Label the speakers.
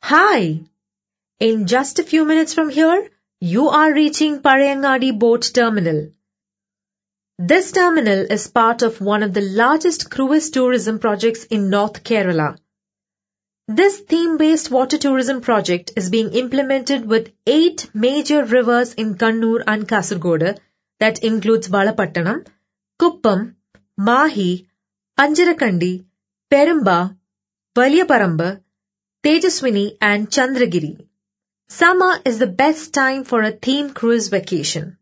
Speaker 1: Hi! In just a few minutes from here, you are reaching Parayangadi Boat Terminal. This terminal is part of one of the largest cruise tourism projects in North Kerala. This theme-based water tourism project is being implemented with 8 major rivers in Kannur and Kasaragod that includes Valapattanam, Kuppam, Mahi, Anjarakandi, Perumba, Valiyaparamba, Tejaswini and Chandragiri. Summer is the best time for a theme cruise vacation.